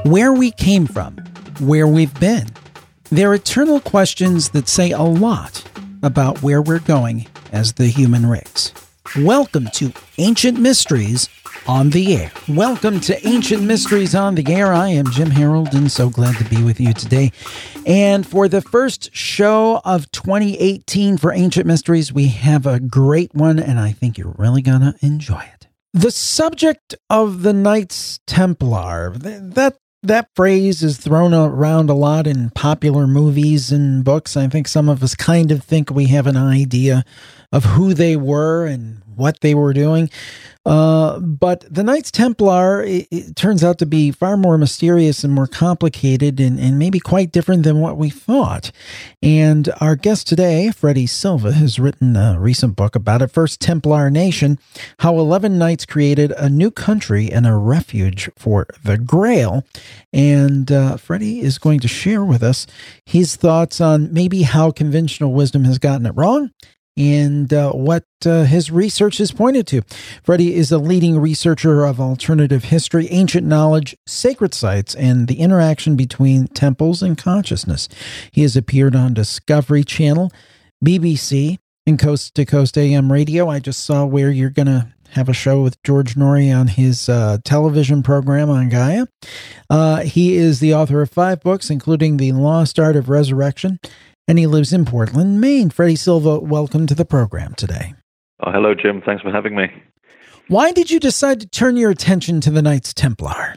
where we came from, where we've been. They're eternal questions that say a lot about where we're going as the human race. Welcome to Ancient Mysteries on the Air. Welcome to Ancient Mysteries on the Air. I am Jim Harold and so glad to be with you today. And for the first show of 2018 for Ancient Mysteries, we have a great one and I think you're really going to enjoy it. The subject of the Knights Templar, that phrase is thrown around a lot in popular movies and books. I think some of us kind of think we have an idea of who they were and what they were doing. But the Knights Templar, it turns out to be far more mysterious and more complicated and maybe quite different than what we thought. And our guest today, Freddie Silva, has written a recent book about it, First Templar Nation, how 11 Knights created a new country and a refuge for the Grail. And Freddie is going to share with us his thoughts on maybe how conventional wisdom has gotten it wrong and what his research has pointed to. Freddie is a leading researcher of alternative history, ancient knowledge, sacred sites, and the interaction between temples and consciousness. He has appeared on Discovery Channel, BBC, and Coast to Coast AM radio. I just saw where you're going to have a show with George Norrie on his television program on Gaia. He is the author of 5 books, including The Lost Art of Resurrection, and he lives in Portland, Maine. Freddie Silva, welcome to the program today. Oh, hello, Jim. Thanks for having me. Why did you decide to turn your attention to the Knights Templar?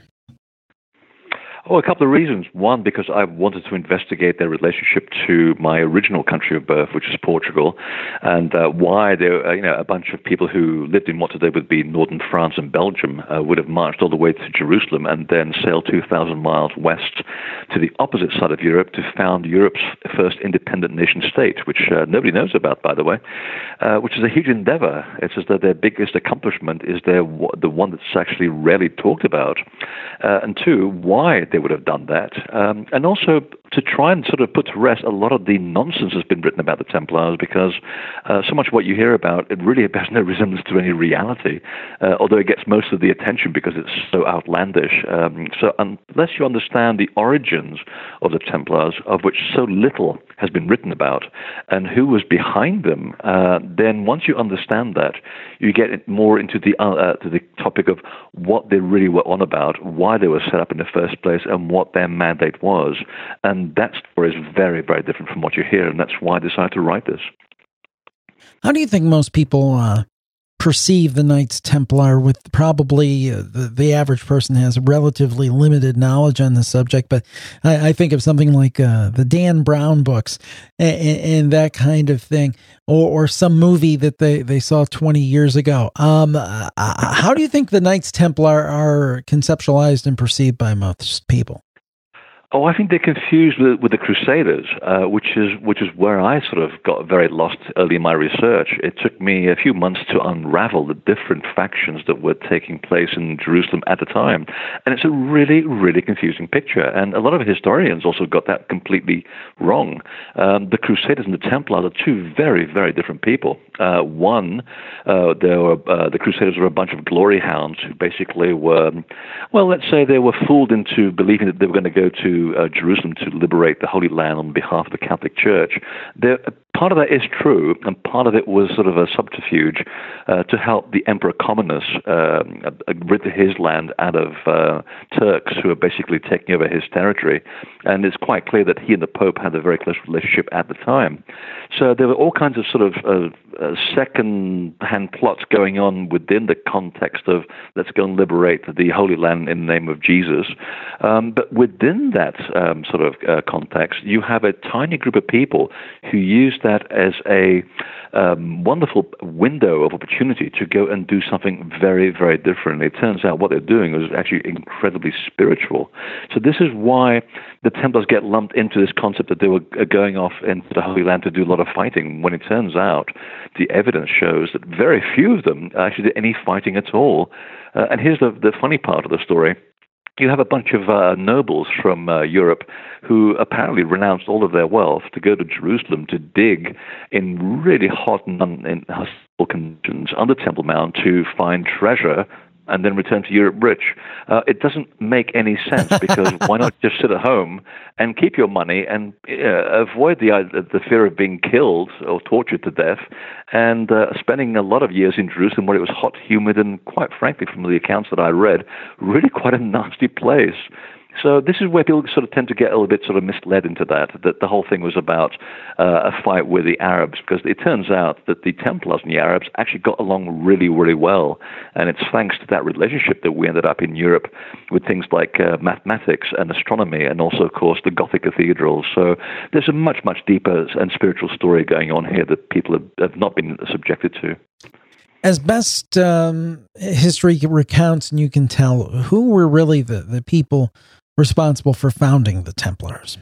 Oh, a couple of reasons. One, because I wanted to investigate their relationship to my original country of birth, which is Portugal, and why there, a bunch of people who lived in what today would be northern France and Belgium would have marched all the way to Jerusalem and then sailed 2,000 miles west to the opposite side of Europe to found Europe's first independent nation state, which nobody knows about, by the way, which is a huge endeavor. It's as though their biggest accomplishment is the one that's actually rarely talked about. And two, why they would have done that, and also to try and sort of put to rest a lot of the nonsense that's been written about the Templars, because so much of what you hear about, it really bears no resemblance to any reality, although it gets most of the attention because it's so outlandish. So unless you understand the origins of the Templars, of which so little has been written about, and who was behind them, then once you understand that, you get more into the to the topic of what they really were on about, why they were set up in the first place, and what their mandate was. And that story is very, very different from what you hear, and that's why I decided to write this. How do you think most people perceive the Knights Templar? With probably the average person has relatively limited knowledge on the subject, but I think of something like the Dan Brown books and that kind of thing, or some movie that they saw 20 years ago. How do you think the Knights Templar are conceptualized and perceived by most people? Oh, I think they're confused with the Crusaders, which is where I sort of got very lost early in my research. It took me a few months to unravel the different factions that were taking place in Jerusalem at the time. And it's a really, really confusing picture. And a lot of historians also got that completely wrong. The Crusaders and the Templars are two very, very different people. The Crusaders were a bunch of glory hounds who basically were, well, let's say they were fooled into believing that they were going to go to Jerusalem to liberate the Holy Land on behalf of the Catholic Church. Part of that is true, and part of it was sort of a subterfuge to help the Emperor Comnenus rid his land out of Turks who are basically taking over his territory. And it's quite clear that he and the Pope had a very close relationship at the time. So there were all kinds of sort of second-hand plots going on within the context of let's go and liberate the Holy Land in the name of Jesus. But within that sort of context, you have a tiny group of people who use that as a wonderful window of opportunity to go and do something very, very different. It turns out what they're doing is actually incredibly spiritual. So this is why the Templars get lumped into this concept that they were going off into the Holy Land to do a lot of fighting, when it turns out the evidence shows that very few of them actually did any fighting at all. And here's the funny part of the story. You have a bunch of nobles from Europe who apparently renounced all of their wealth to go to Jerusalem to dig in really hot and inhospitable conditions under Temple Mount to find treasure and then return to Europe rich. It doesn't make any sense, because why not just sit at home and keep your money and avoid the fear of being killed or tortured to death, and spending a lot of years in Jerusalem where it was hot, humid, and quite frankly, from the accounts that I read, really quite a nasty place. So this is where people sort of tend to get a little bit sort of misled into that the whole thing was about a fight with the Arabs, because it turns out that the Templars and the Arabs actually got along really, really well. And it's thanks to that relationship that we ended up in Europe with things like mathematics and astronomy, and also, of course, the Gothic cathedrals. So there's a much, much deeper and spiritual story going on here that people have not been subjected to. As best history recounts and you can tell, who were really the people responsible for founding the Templars?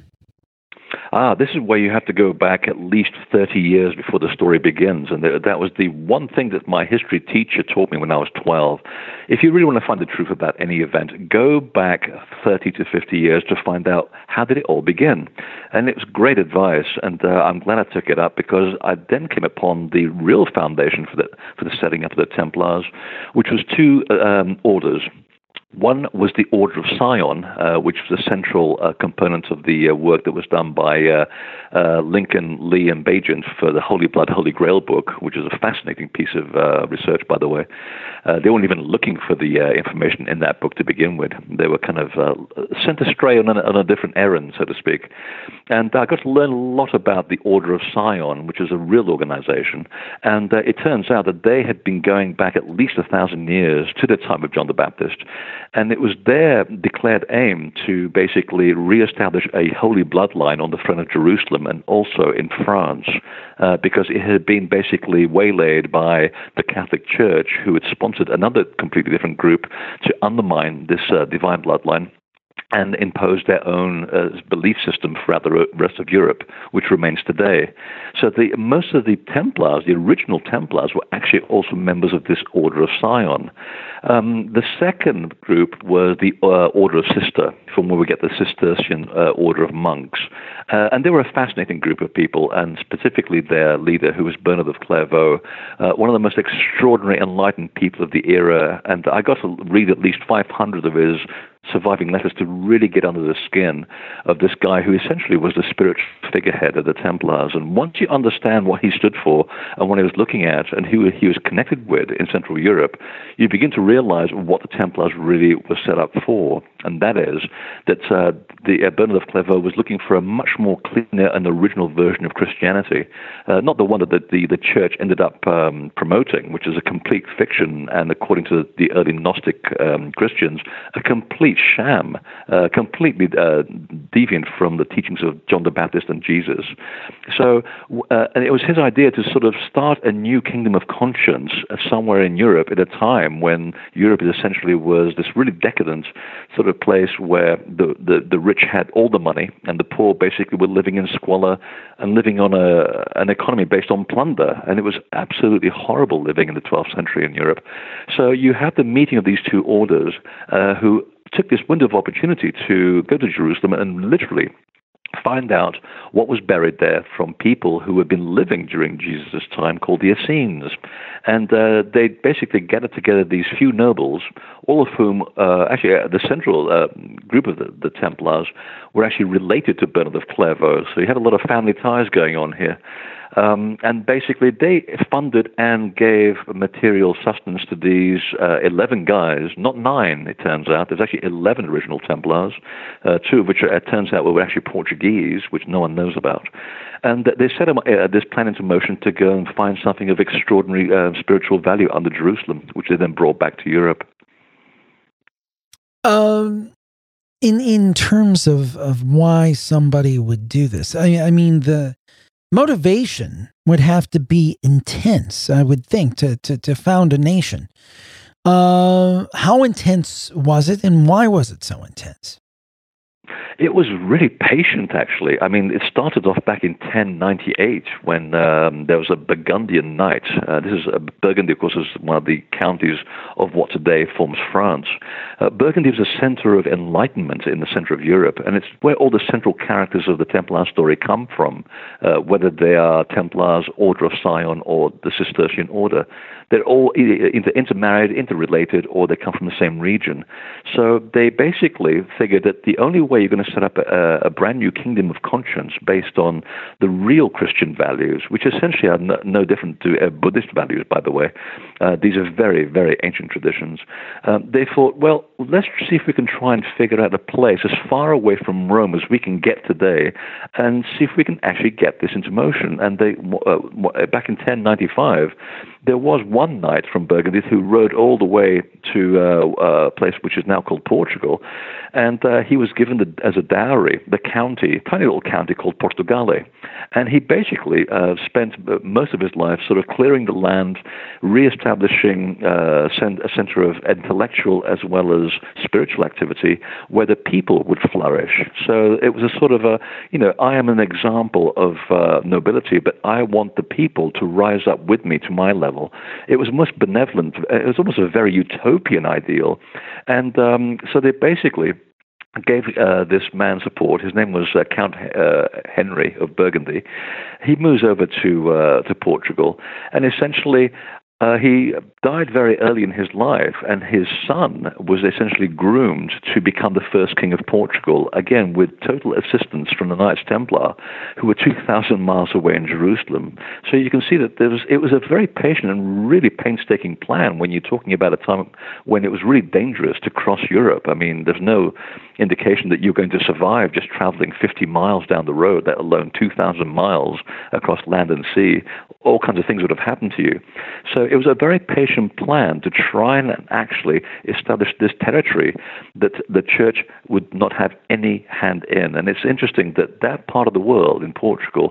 This is where you have to go back at least 30 years before the story begins. And that was the one thing that my history teacher taught me when I was 12. If you really want to find the truth about any event, go back 30 to 50 years to find out how did it all begin. And it was great advice, and I'm glad I took it up, because I then came upon the real foundation for the setting up of the Templars, which was two orders. One was the Order of Sion, which was a central component of the work that was done by Lincoln, Lee, and Bagent for the Holy Blood, Holy Grail book, which is a fascinating piece of research, by the way. They weren't even looking for the information in that book to begin with. They were kind of sent astray on a different errand, so to speak. And I got to learn a lot about the Order of Sion, which is a real organization. And it turns out that they had been going back at least 1,000 years to the time of John the Baptist. And it was their declared aim to basically reestablish a holy bloodline on the throne of Jerusalem and also in France, because it had been basically waylaid by the Catholic Church, who had sponsored another completely different group to undermine this divine bloodline and impose their own belief system throughout the rest of Europe, which remains today. So most of the Templars, the original Templars, were actually also members of this Order of Sion. The second group was the Order of Cister, from where we get the Cistercian Order of Monks. And they were a fascinating group of people, and specifically their leader, who was Bernard of Clairvaux, one of the most extraordinary enlightened people of the era. And I got to read at least 500 of his surviving letters to really get under the skin of this guy who essentially was the spiritual figurehead of the Templars. And once you understand what he stood for and what he was looking at and who he was connected with in Central Europe, you begin to realize what the Templars really were set up for. And that is that Bernard of Clairvaux was looking for a much more cleaner and original version of Christianity, not the one that the church ended up promoting, which is a complete fiction, and according to the early Gnostic Christians, a complete sham, completely deviant from the teachings of John the Baptist and Jesus. So and it was his idea to sort of start a new kingdom of conscience somewhere in Europe at a time when Europe essentially was this really decadent sort of place where the rich had all the money and the poor basically were living in squalor and living on an economy based on plunder. And it was absolutely horrible living in the 12th century in Europe. So you have the meeting of these two orders who took this window of opportunity to go to Jerusalem and literally find out what was buried there from people who had been living during Jesus' time, called the Essenes. And they basically gathered together these few nobles, all of whom, actually the central group of the Templars were actually related to Bernard of Clairvaux. So you had a lot of family ties going on here. And basically, they funded and gave material sustenance to these 11 guys, not 9, it turns out. There's actually 11 original Templars, 2 of which, it turns out, were actually Portuguese, which no one knows about. And they set this plan into motion to go and find something of extraordinary spiritual value under Jerusalem, which they then brought back to Europe. In terms of why somebody would do this, I mean, the motivation would have to be intense, I would think, to found a nation. How intense was it, and why was it so intense? It was really patient, actually. I mean, it started off back in 1098 when there was a Burgundian knight. Burgundy, of course, is one of the counties of what today forms France. Burgundy is a center of enlightenment in the center of Europe, and it's where all the central characters of the Templar story come from, whether they are Templars, Order of Sion, or the Cistercian Order. They're all either intermarried, interrelated, or they come from the same region. So they basically figured that the only way you're going to set up a brand new kingdom of conscience based on the real Christian values, which essentially are no different to Buddhist values, by the way. These are very, very ancient traditions. They thought, well, let's see if we can try and figure out a place as far away from Rome as we can get today and see if we can actually get this into motion. And they, back in 1095, there was one knight from Burgundy who rode all the way to a place which is now called Portugal, and he was given as a dowry the county, tiny little county called Portugalete. And he basically spent most of his life sort of clearing the land, reestablishing a center of intellectual as well as spiritual activity where the people would flourish. So it was a sort of I am an example of nobility, but I want the people to rise up with me to my level. It was most benevolent. It was almost a very utopian ideal. And so they basically gave this man support. His name was Count Henry of Burgundy. He moves over to Portugal, and essentially he died very early in his life, and his son was essentially groomed to become the first king of Portugal, again with total assistance from the Knights Templar, who were 2,000 miles away in Jerusalem. So you can see that it was a very patient and really painstaking plan when you're talking about a time when it was really dangerous to cross Europe. I mean, there's no indication that you're going to survive just traveling 50 miles down the road, let alone 2,000 miles across land and sea. All kinds of things would have happened to you. So it was a very patient plan to try and actually establish this territory that the church would not have any hand in. And it's interesting that part of the world in Portugal,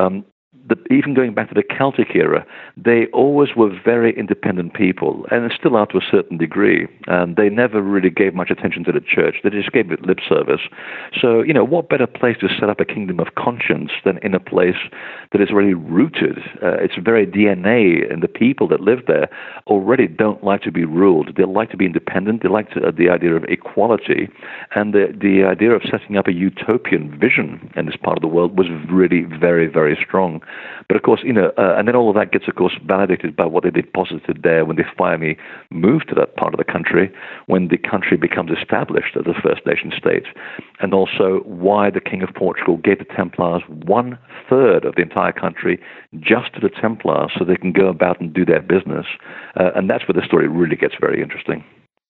even going back to the Celtic era, they always were very independent people, and still are to a certain degree. And they never really gave much attention to the church. They just gave it lip service. So, what better place to set up a kingdom of conscience than in a place that is really rooted? Its very DNA and the people that live there already don't like to be ruled. They like to be independent. They like the idea of equality. And the idea of setting up a utopian vision in this part of the world was really very, very strong. But of course, and then all of that gets, of course, validated by what they deposited there when they finally moved to that part of the country, when the country becomes established as a First Nation state, and also why the King of Portugal gave the Templars 1/3 of the entire country just to the Templars so they can go about and do their business. And that's where the story really gets very interesting.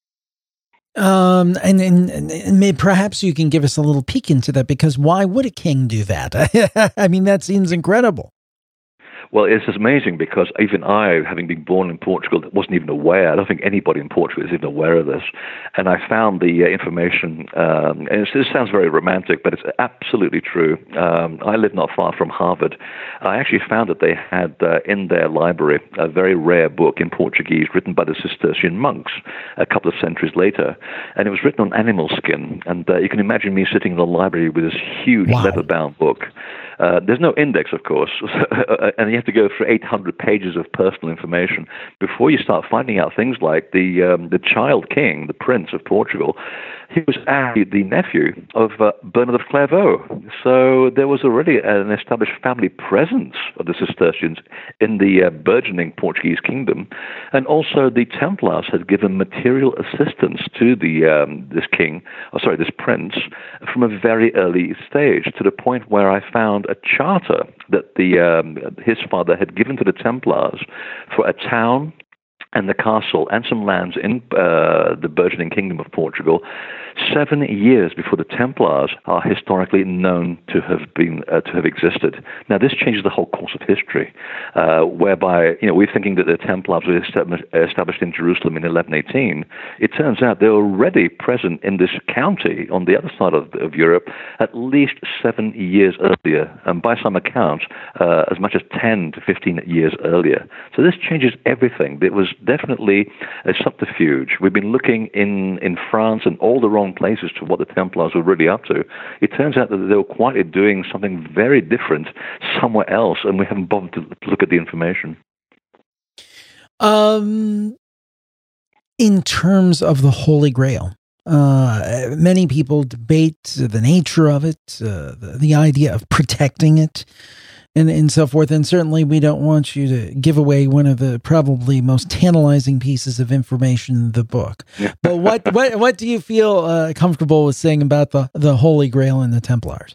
And perhaps you can give us a little peek into that, because why would a king do that? I mean, that seems incredible. Well, it's amazing because even I, having been born in Portugal, wasn't even aware. I don't think anybody in Portugal is even aware of this. And I found the information, and it sounds very romantic, but it's absolutely true. I live not far from Harvard. I actually found that they had in their library a very rare book in Portuguese written by the Cistercian monks a couple of centuries later. And it was written on animal skin. And you can imagine me sitting in the library with this huge leather-bound book. There's no index, of course, and you have to go through 800 pages of personal information before you start finding out things like the child king, the Prince of Portugal. He was actually the nephew of Bernard of Clairvaux. So there was already an established family presence of the Cistercians in the burgeoning Portuguese kingdom. And also the Templars had given material assistance to this prince from a very early stage, to the point where I found a charter that his father had given to the Templars for a town and the castle and some lands in the burgeoning kingdom of Portugal, 7 years before the Templars are historically known to have existed. Now, this changes the whole course of history, whereby we're thinking that the Templars were established in Jerusalem in 1118. It turns out they're already present in this county on the other side of Europe at least 7 years earlier, and by some accounts, as much as 10 to 15 years earlier. So this changes everything. It was definitely a subterfuge. We've been looking in France and all the wrong places to what the Templars were really up to. It turns out that they were quietly doing something very different somewhere else, and we haven't bothered to look at the information. In terms of the Holy Grail, many people debate the nature of it, the idea of protecting it, and so forth. And certainly we don't want you to give away one of the probably most tantalizing pieces of information in the book. But what do you feel comfortable with saying about the Holy Grail and the Templars?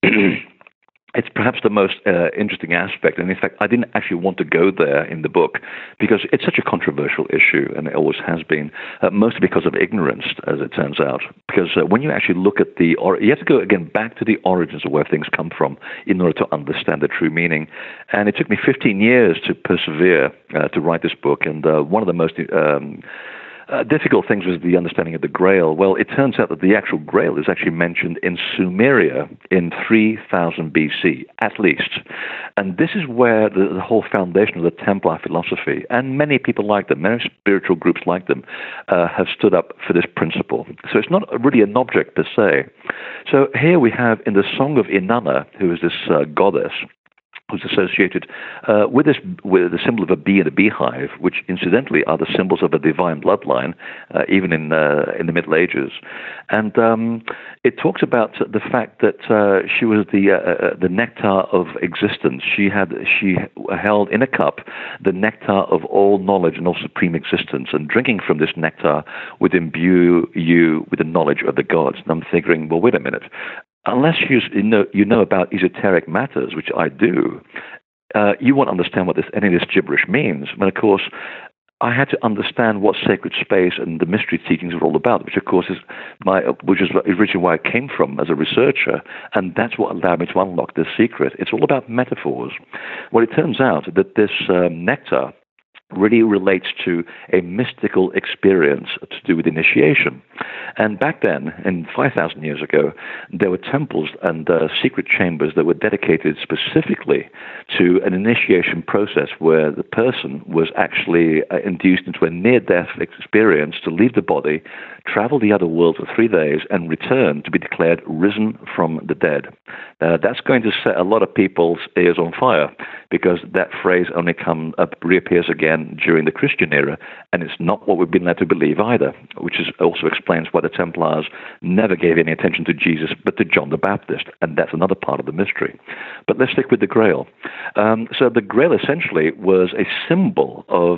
It's perhaps the most interesting aspect. And in fact, I didn't actually want to go there in the book because it's such a controversial issue, and it always has been, mostly because of ignorance, as it turns out. Because when you actually look at you have to go, again, back to the origins of where things come from in order to understand the true meaning. And it took me 15 years to persevere to write this book. And one of the most difficult things was the understanding of the Grail. Well, it turns out that the actual Grail is actually mentioned in Sumeria in 3000 BC, at least. And this is where the whole foundation of the Templar philosophy, and many people like them, many spiritual groups like them, have stood up for this principle. So it's not really an object per se. So here we have in the Song of Inanna, who is this goddess, who's associated with the symbol of a bee and a beehive, which incidentally are the symbols of a divine bloodline, even in the Middle Ages. And it talks about the fact that she was the nectar of existence. She held in a cup the nectar of all knowledge and all supreme existence, and drinking from this nectar would imbue you with the knowledge of the gods. And I'm thinking, well, wait a minute. Unless you know about esoteric matters, which I do, you won't understand what any of this gibberish means. But of course, I had to understand what sacred space and the mystery teachings are all about, which of course is originally where I came from as a researcher, and that's what allowed me to unlock this secret. It's all about metaphors. Well, it turns out that this nectar really relates to a mystical experience to do with initiation. And back then, 5,000 years ago, there were temples and secret chambers that were dedicated specifically to an initiation process where the person was actually induced into a near-death experience to leave the body, travel the other world for 3 days, and return to be declared risen from the dead. That's going to set a lot of people's ears on fire, because that phrase only reappears again during the Christian era, and it's not what we've been led to believe either, which also explains why the Templars never gave any attention to Jesus but to John the Baptist, and that's another part of the mystery. But let's stick with the Grail. So the Grail essentially was a symbol of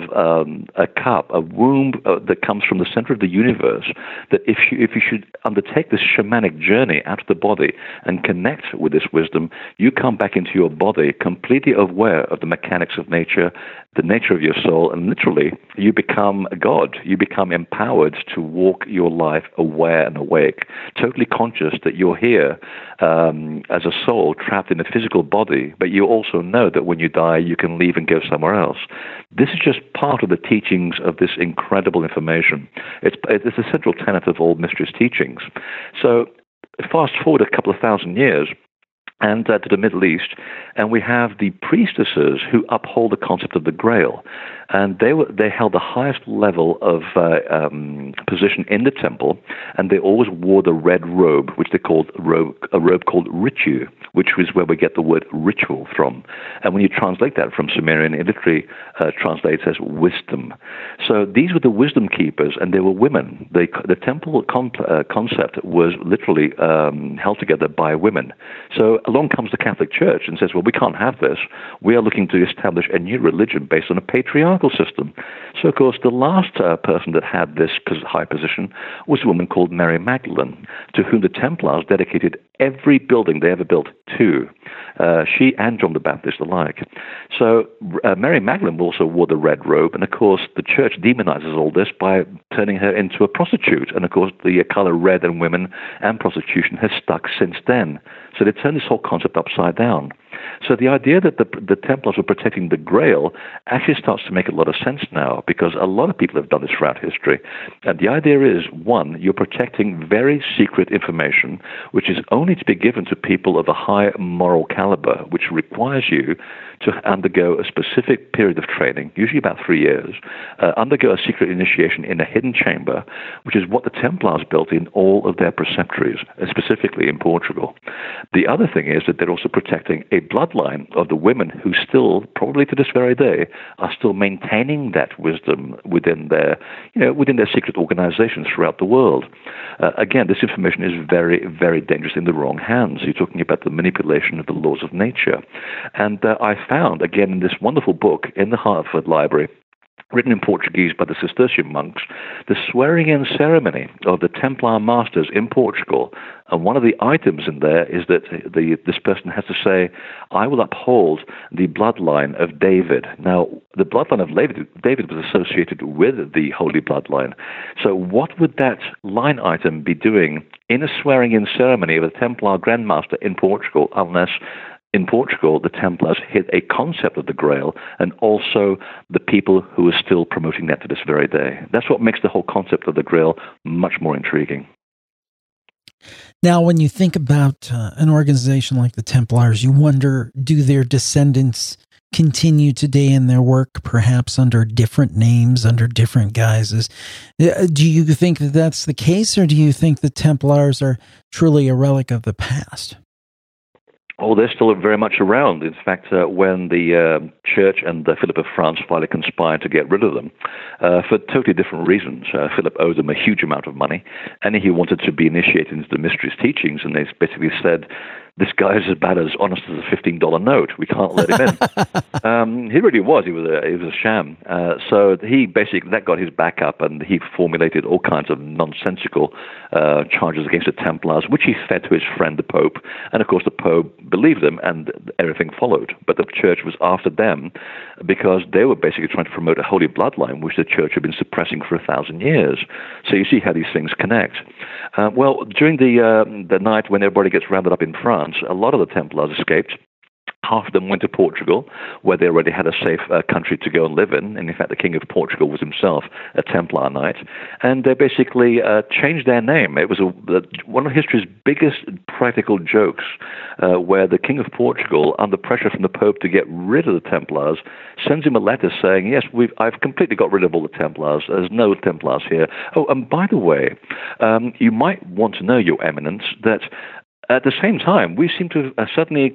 a cup, a womb that comes from the center of the universe, that if you should undertake this shamanic journey out of the body and connect with this wisdom, you come back into your body completely aware of the mechanics of nature, the nature of your soul, and literally you become a god. You become empowered to walk your life aware and awake, totally conscious that you're here as a soul trapped in a physical body, but you also know that when you die, you can leave and go somewhere else. This is just part of the teachings of this incredible information. It's a central tenet of all Mysteries teachings. So fast forward a couple of thousand years, and to the Middle East, and we have the priestesses who uphold the concept of the Grail, and they held the highest level of position in the temple, and they always wore the red robe, which they called a robe called ritu, which is where we get the word ritual from. And when you translate that from Sumerian, it literally translates as wisdom. So these were the wisdom keepers, and they were women. The temple concept was literally held together by women. So along comes the Catholic Church and says, well, we can't have this. We are looking to establish a new religion based on a patriarchal system. So, of course, the last person that had this high position was a woman called Mary Magdalene, to whom the Templars dedicated every building they ever built to. She and John the Baptist alike. So Mary Magdalene also wore the red robe, and of course the church demonizes all this by turning her into a prostitute. And of course the color red in women and prostitution has stuck since then. So they turned this whole concept upside down. So the idea that the Templars were protecting the Grail actually starts to make a lot of sense now, because a lot of people have done this throughout history. And the idea is, one, you're protecting very secret information, which is only to be given to people of a high moral caliber, which requires you to undergo a specific period of training, usually about 3 years, undergo a secret initiation in a hidden chamber, which is what the Templars built in all of their preceptories, specifically in Portugal. The other thing is that they're also protecting a bloodline of the women who still, probably to this very day, are still maintaining that wisdom within their secret organizations throughout the world. Again, this information is very, very dangerous in the wrong hands. You're talking about the manipulation of the laws of nature. And I found, again, in this wonderful book in the Hartford Library, written in Portuguese by the Cistercian monks, the swearing-in ceremony of the Templar masters in Portugal. And one of the items in there is that this person has to say, "I will uphold the bloodline of David." Now, the bloodline of David was associated with the Holy Bloodline. So what would that line item be doing in a swearing-in ceremony of a Templar Grandmaster in Portugal, unless in Portugal, the Templars hid a concept of the Grail, and also the people who are still promoting that to this very day. That's what makes the whole concept of the Grail much more intriguing. Now, when you think about an organization like the Templars, you wonder, do their descendants continue today in their work, perhaps under different names, under different guises? Do you think that that's the case, or do you think the Templars are truly a relic of the past? Oh, they're still very much around. In fact, when the Church and Philip of France finally conspired to get rid of them, for totally different reasons. Philip owed them a huge amount of money, and he wanted to be initiated into the mysteries teachings, and they basically said, "This guy is about as honest as a $15 note. We can't let him in." He really was. He was a sham. So that got his back up, and he formulated all kinds of nonsensical charges against the Templars, which he fed to his friend, the Pope. And of course, the Pope believed them, and everything followed. But the Church was after them because they were basically trying to promote a holy bloodline, which the Church had been suppressing for 1,000 years. So you see how these things connect. Well, during the night when everybody gets rounded up in France, a lot of the Templars escaped. Half of them went to Portugal, where they already had a safe country to go and live in. And in fact, the King of Portugal was himself a Templar knight. And they basically changed their name. It was one of history's biggest practical jokes, where the King of Portugal, under pressure from the Pope to get rid of the Templars, sends him a letter saying, "Yes, I've completely got rid of all the Templars. There's no Templars here. Oh, and by the way, you might want to know, Your Eminence, that at the same time, we seem to have suddenly,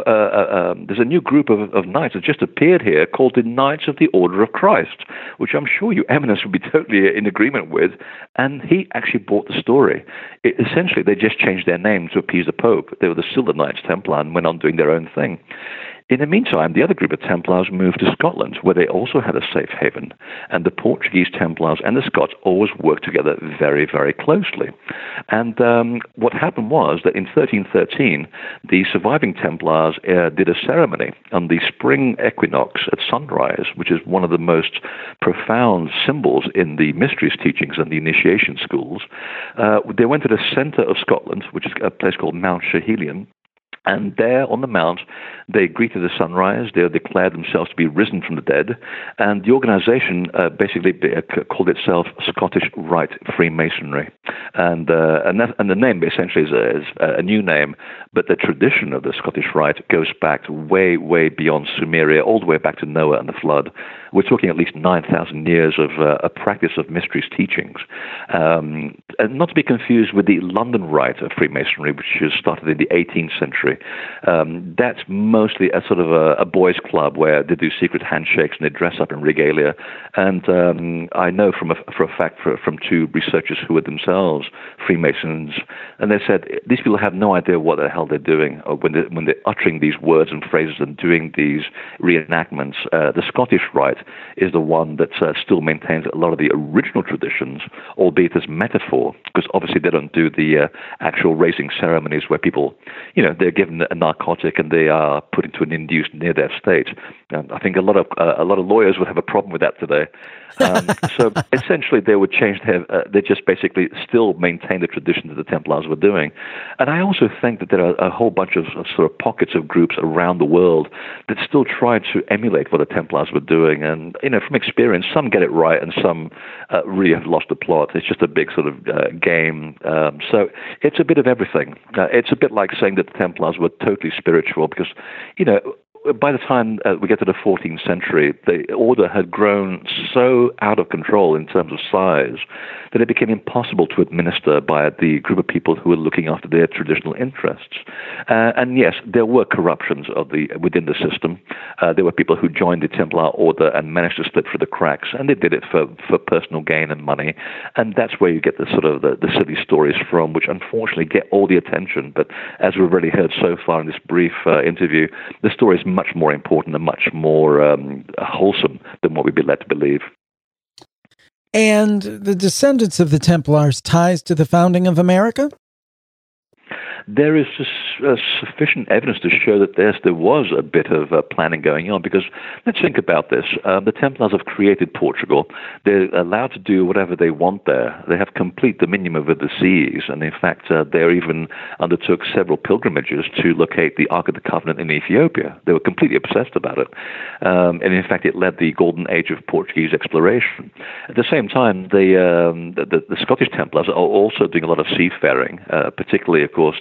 there's a new group of knights that just appeared here called the Knights of the Order of Christ, which I'm sure Your Eminence would be totally in agreement with." And he actually bought the story. Essentially, they just changed their name to appease the Pope. They were still the Knights Templar and went on doing their own thing. In the meantime, the other group of Templars moved to Scotland, where they also had a safe haven. And the Portuguese Templars and the Scots always worked together very, very closely. And what happened was that in 1313, the surviving Templars did a ceremony on the spring equinox at sunrise, which is one of the most profound symbols in the mysteries teachings and the initiation schools. They went to the center of Scotland, which is a place called Mount Schehallien. And there on the mount, they greeted the sunrise. They declared themselves to be risen from the dead. And the organization basically called itself Scottish Rite Freemasonry. And the name essentially is a new name, but the tradition of the Scottish Rite goes back way, way beyond Sumeria, all the way back to Noah and the flood. We're talking at least 9,000 years of a practice of mysteries teachings. And not to be confused with the London Rite of Freemasonry, which was started in the 18th century. That's mostly a sort of a boys' club where they do secret handshakes and they dress up in regalia. And I know for a fact from two researchers who were themselves Freemasons, and they said these people have no idea what the hell they're doing when they're uttering these words and phrases and doing these reenactments. The Scottish Rite is the one that still maintains a lot of the original traditions, albeit as metaphor, because obviously they don't do the actual raising ceremonies where people, they're given a narcotic and they are put into an induced near-death state. And I think a lot of lawyers would have a problem with that today. So essentially, they would change they just basically still maintain the tradition that the Templars were doing. And I also think that there are a whole bunch of sort of pockets of groups around the world that still try to emulate what the Templars were doing. And, from experience, some get it right and some really have lost the plot. It's just a big sort of game. So it's a bit of everything. It's a bit like saying that the Templars were totally spiritual because, by the time we get to the 14th century, the order had grown so out of control in terms of size that it became impossible to administer by the group of people who were looking after their traditional interests. And yes, there were corruptions within the system. There were people who joined the Templar order and managed to slip through the cracks, and they did it for personal gain and money. And that's where you get the sort of the silly stories from, which unfortunately get all the attention. But as we've already heard so far in this brief interview, the story is much more important and much more wholesome than what we'd be led to believe. And the descendants of the Templars' ties to the founding of America? There is sufficient evidence to show that there was a bit of planning going on, because let's think about this. The Templars have created Portugal. They're allowed to do whatever they want there. They have complete dominion over the seas, and in fact, they even undertook several pilgrimages to locate the Ark of the Covenant in Ethiopia. They were completely obsessed about it. And in fact, it led the golden age of Portuguese exploration. At the same time, the Scottish Templars are also doing a lot of seafaring, particularly, of course,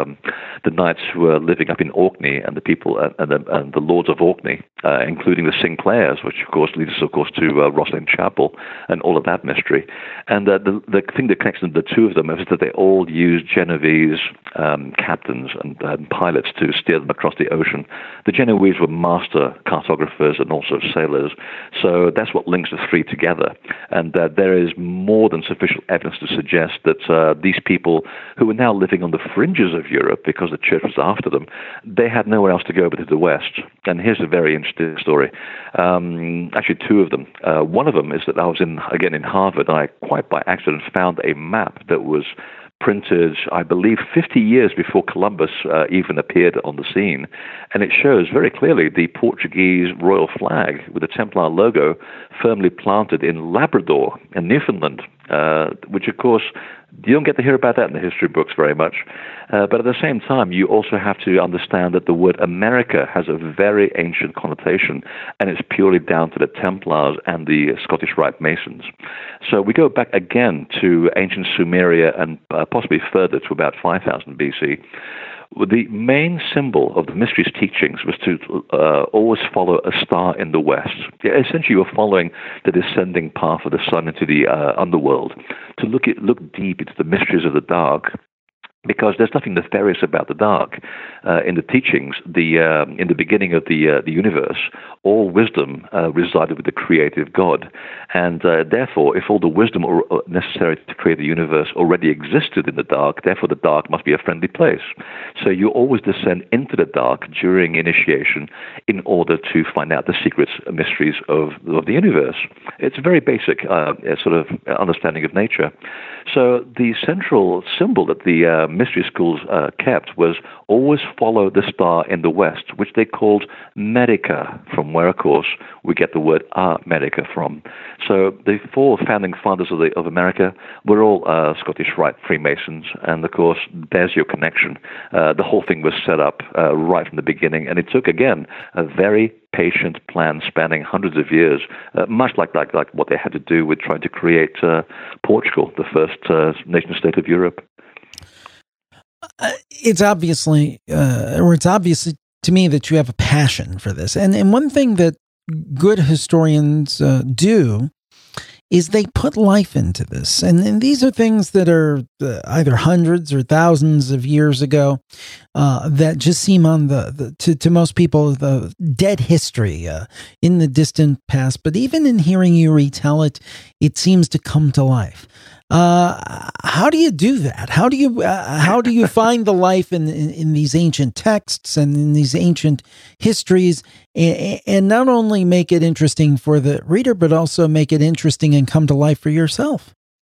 the knights who were living up in Orkney and the people and the lords of Orkney, including the Sinclairs, which of course leads us, of course, to Rosslyn Chapel and all of that mystery. And the thing that connects the two of them is that they all used Genoese captains and pilots to steer them across the ocean. The Genoese were master cartographers and also sailors, so that's what links the three together. And there is more than sufficient evidence to suggest that these people who were now living on the fringes of Europe, because the church was after them, they had nowhere else to go but to the west. And here's a very interesting story. Actually, two of them. One of them is that I was in Harvard. I, quite by accident, found a map that was printed, I believe, 50 years before Columbus even appeared on the scene. And it shows very clearly the Portuguese royal flag with the Templar logo firmly planted in Labrador and Newfoundland, which, of course, you don't get to hear about that in the history books very much. But at the same time, you also have to understand that the word America has a very ancient connotation, and it's purely down to the Templars and the Scottish Rite Masons. So we go back again to ancient Sumeria and possibly further to about 5000 BC. The main symbol of the Mysteries teachings was to always follow a star in the west. Essentially, you were following the descending path of the sun into the underworld, to look deep into the mysteries of the dark. Because there's nothing nefarious about the dark. In the teachings, in the beginning of the universe, all wisdom resided with the creative God. And therefore, if all the wisdom necessary to create the universe already existed in the dark, therefore the dark must be a friendly place. So you always descend into the dark during initiation in order to find out the secrets and mysteries of the universe. It's a very basic sort of understanding of nature. So the central symbol that the mystery schools kept was always follow the star in the west, which they called Medica, from where, of course, we get the word America from. So the four founding fathers of America were all Scottish Rite Freemasons, and of course, there's your connection. The whole thing was set up right from the beginning, and it took, again, a very patient plan spanning hundreds of years, much like what they had to do with trying to create Portugal, the first nation-state of Europe. It's obvious to me that you have a passion for this. And one thing that good historians do is they put life into this. And these are things that are either hundreds or thousands of years ago that just seem on to most people, the dead history in the distant past. But even in hearing you retell it, it seems to come to life. How do you do that? How do you find the life in these ancient texts and in these ancient histories, and not only make it interesting for the reader, but also make it interesting and come to life for yourself?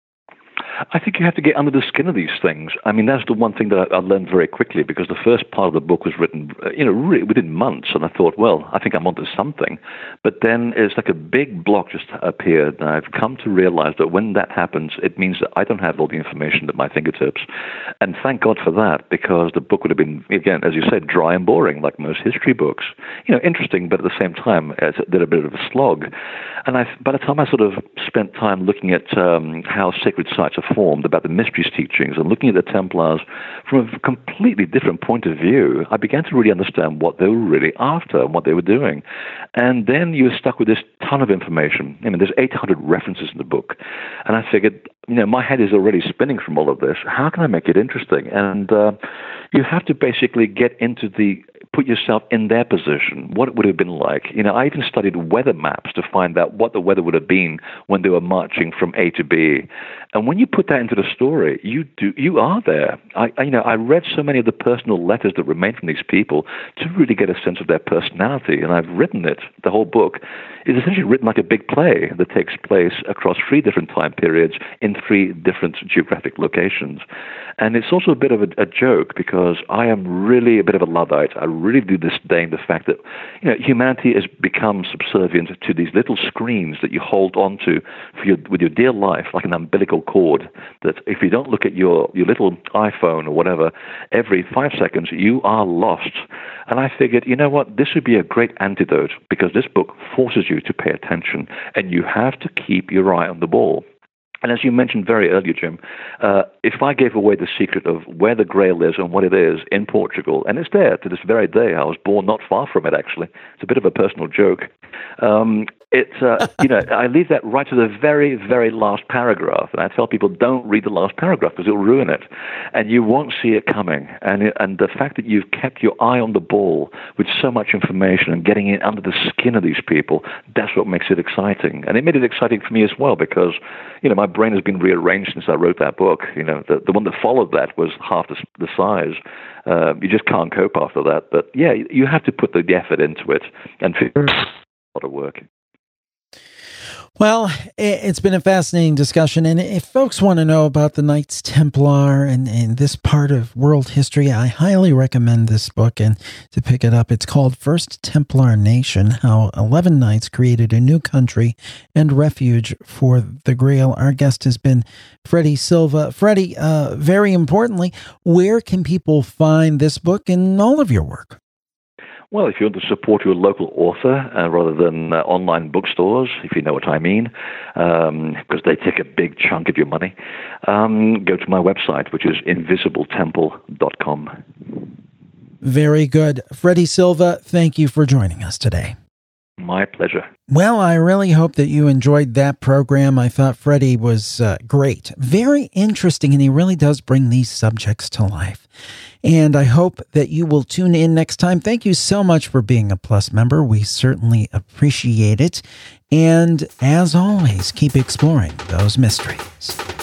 I think you have to get under the skin of these things. I mean, that's the one thing that I learned very quickly, because the first part of the book was written, really within months, and I thought, well, I think I'm onto something. But then it's like a big block just appeared, and I've come to realize that when that happens, it means that I don't have all the information at my fingertips. And thank God for that, because the book would have been, again, as you said, dry and boring, like most history books. Interesting, but at the same time, they're a bit of a slog. And by the time I sort of spent time looking at how sacred sites are formed, about the mysteries teachings, and looking at the Templars from a completely different point of view, I began to really understand what they were really after and what they were doing. And then you're stuck with this ton of information. I mean, there's 800 references in the book. And I figured, my head is already spinning from all of this. How can I make it interesting? And you have to basically put yourself in their position, what it would have been like. I even studied weather maps to find out what the weather would have been when they were marching from A to B. And when you put that into the story, you are there. I read so many of the personal letters that remain from these people to really get a sense of their personality, and I've written it. The whole book is essentially written like a big play that takes place across 3 different time periods in 3 different geographic locations. And it's also a bit of a joke, because I am really a bit of a Luddite. I really do disdain the fact that humanity has become subservient to these little screens that you hold on to with your dear life, like an umbilical cord, that if you don't look at your little iPhone or whatever every 5 seconds, you are lost. And I figured, you know what, this would be a great antidote, because this book forces you to pay attention, and you have to keep your eye on the ball. And as you mentioned very earlier, Jim, if I gave away the secret of where the Grail is and what it is in Portugal, and it's there to this very day, I was born not far from it, actually. It's a bit of a personal joke. I leave that right to the very, very last paragraph. And I tell people, don't read the last paragraph, because it'll ruin it. And you won't see it coming. And the fact that you've kept your eye on the ball with so much information and getting it under the skin of these people, that's what makes it exciting. And it made it exciting for me as well, because, my brain has been rearranged since I wrote that book. The one that followed that was half the size. You just can't cope after that. But yeah, you have to put the effort into it, and it's a lot of work. Well, it's been a fascinating discussion, and if folks want to know about the Knights Templar and this part of world history, I highly recommend this book and to pick it up. It's called First Templar Nation, How 11 Knights Created a New Country and Refuge for the Grail. Our guest has been Freddy Silva. Freddy, very importantly, where can people find this book and all of your work? Well, if you want to support your local author rather than online bookstores, if you know what I mean, because they take a big chunk of your money, go to my website, which is invisibletemple.com. Very good. Freddy Silva, thank you for joining us today. My pleasure. Well, I really hope that you enjoyed that program. I thought Freddy was great. Very interesting, and he really does bring these subjects to life. And I hope that you will tune in next time. Thank you so much for being a Plus member. We certainly appreciate it. And as always, keep exploring those mysteries.